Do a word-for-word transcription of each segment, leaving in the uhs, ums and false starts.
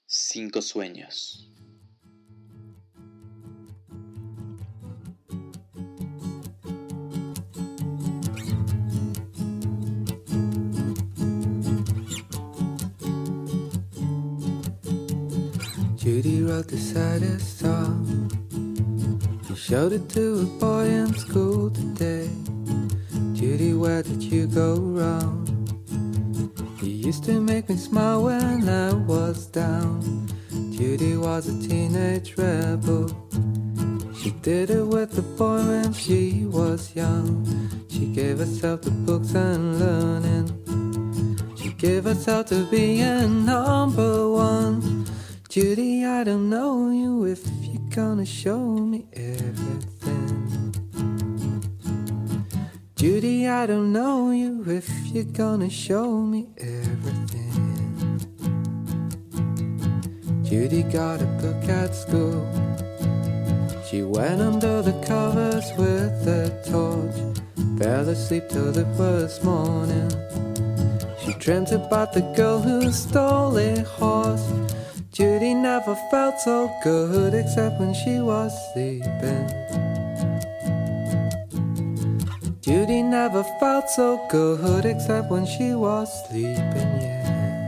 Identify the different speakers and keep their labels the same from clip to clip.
Speaker 1: Cinco sueños.
Speaker 2: Judy wrote the saddest song. She showed it to a boy in school today. Judy, where did you go wrong? You used to make me smile when I was down. Judy was a teenage rebel. She did it with a boy when she was young. She gave herself to books and learning. She gave herself to being number one. Judy, I don't know you if you're gonna show me everything. Judy, I don't know you if you're gonna show me everything. Judy got a book at school. She went under the covers with a torch. Fell asleep till it was morning. She dreamt about the girl who stole a horse. Judy never felt so good except when she was sleeping. Judy never felt so good except when she was sleeping, yeah.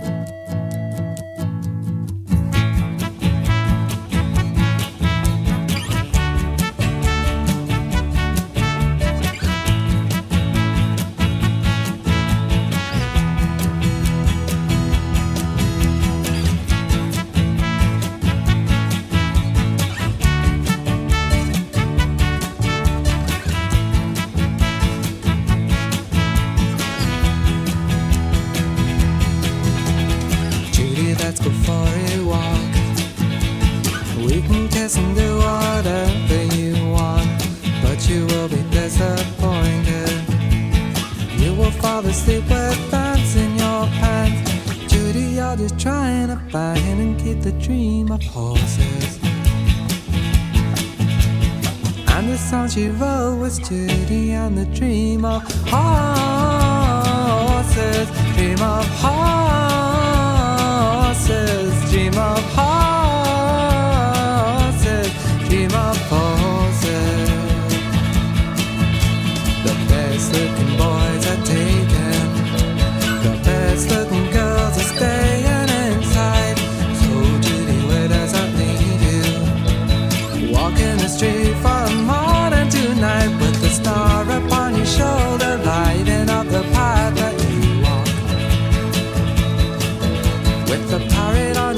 Speaker 2: Let's go for a walk. We can kiss and do whatever you want, but you will be disappointed. You will fall asleep with ants in your pants. Judy, you're just trying to find and keep the dream of horses. And the song she wrote was Judy and the dream of horses. Dream of horses. Dream of horses, dream of horses. The best looking boys are taken. The best looking girls are staying inside. So Judy, where does that leave you? Walking the street from morning to night with the star upon your shoulder, lighting up the path that you walk. With the parrot on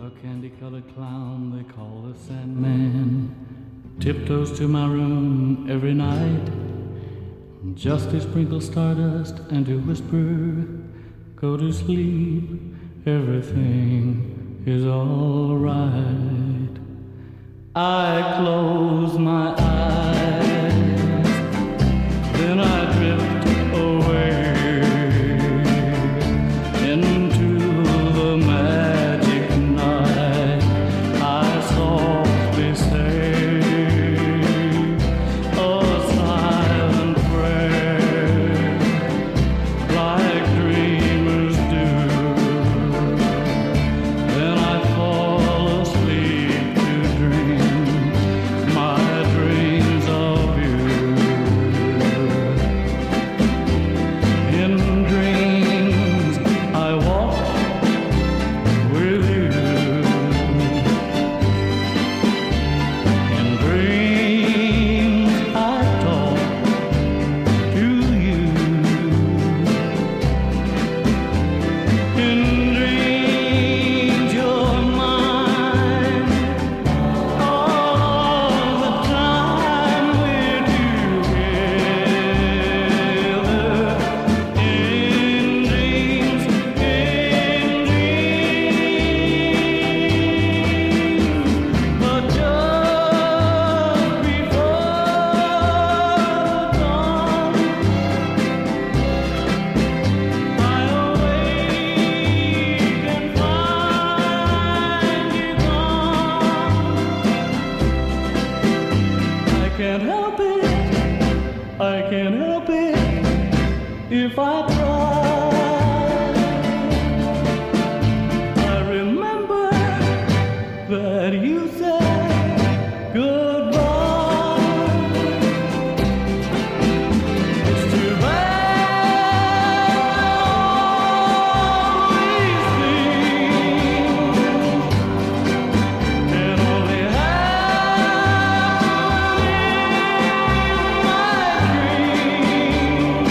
Speaker 3: A candy-colored clown they call the Sandman tiptoes to my room every night just to sprinkle stardust and to whisper, go to sleep, everything is all right. I close my eyes, then I drift away into the magic night. I softly say a silent prayer like dreamers do. Then I fall asleep to dream my dreams of you. In dreams I walk with you. In dreams I talk to you. In dreams you're mine all the time we're together. In dreams, in dreams, but just before dawn, I awake and find you gone. I can't help it, I can't help it if I try. I remember that you said goodbye. It's too bad these things can only happen in my dreams.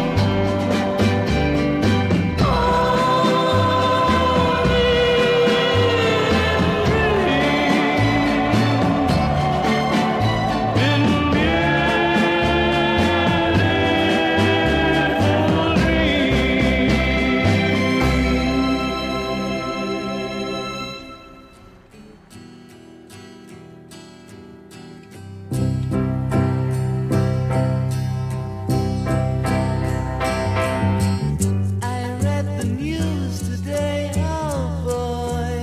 Speaker 3: I read the news today, oh boy,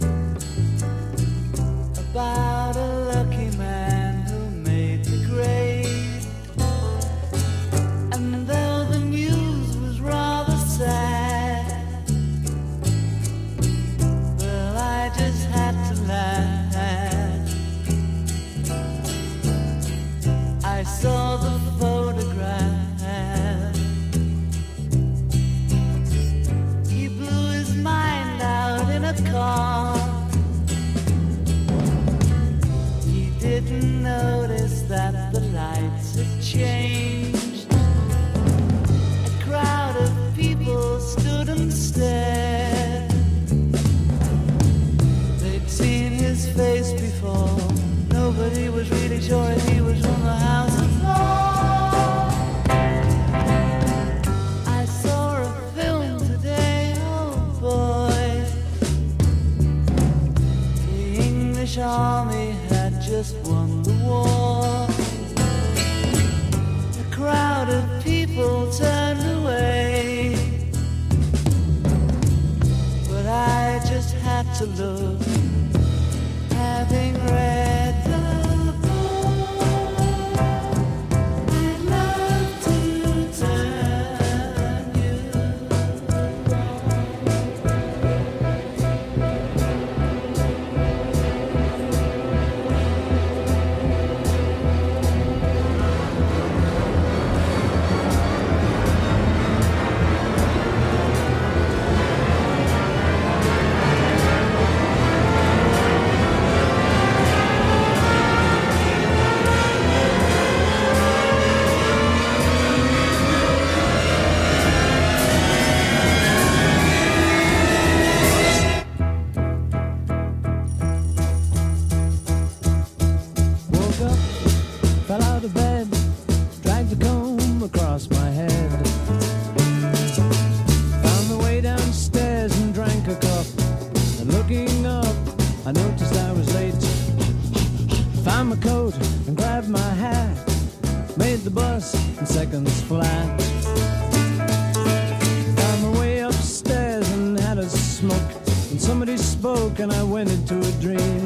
Speaker 3: about a lucky man who made the grade. And though the news was rather sad, well, I just had to laugh. I saw the photograph. He blew his mind out in a car. He didn't notice that the lights had changed. A crowd of people stood and stared. They'd seen his face before. Nobody was really sure if he was from the House of Lords. I saw a film today, oh boy. The English army had just won the war. A crowd of people turned away, but I just had to look, having read the book. I'd love to turn you
Speaker 4: I noticed I was late. Found my coat and grabbed my hat. Made the bus in seconds flat. Found my way upstairs and had a smoke. And somebody spoke and I went into a dream.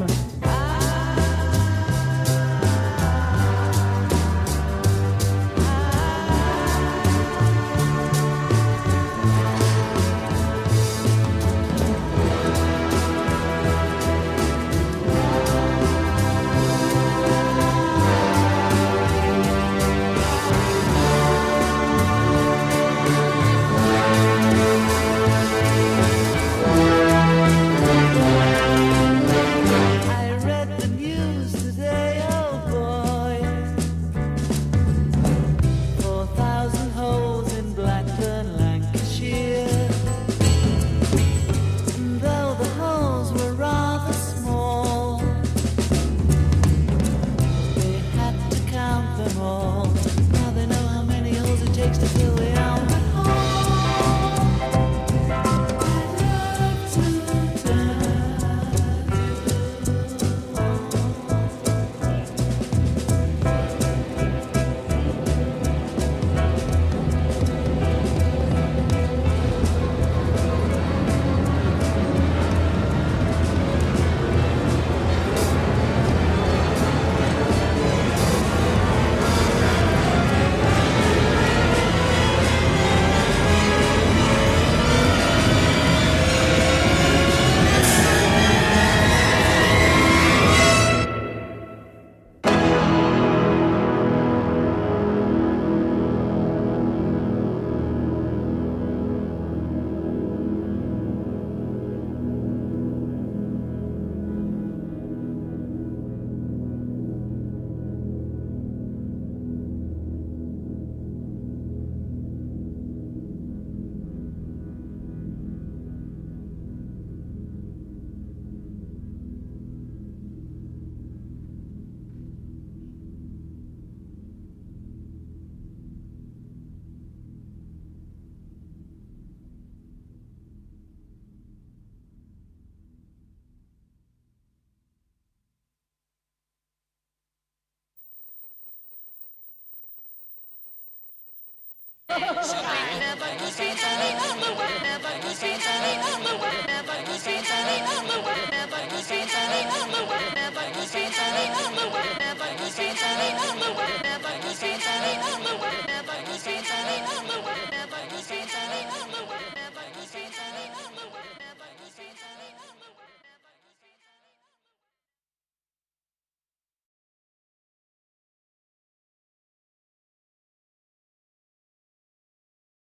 Speaker 5: Never could be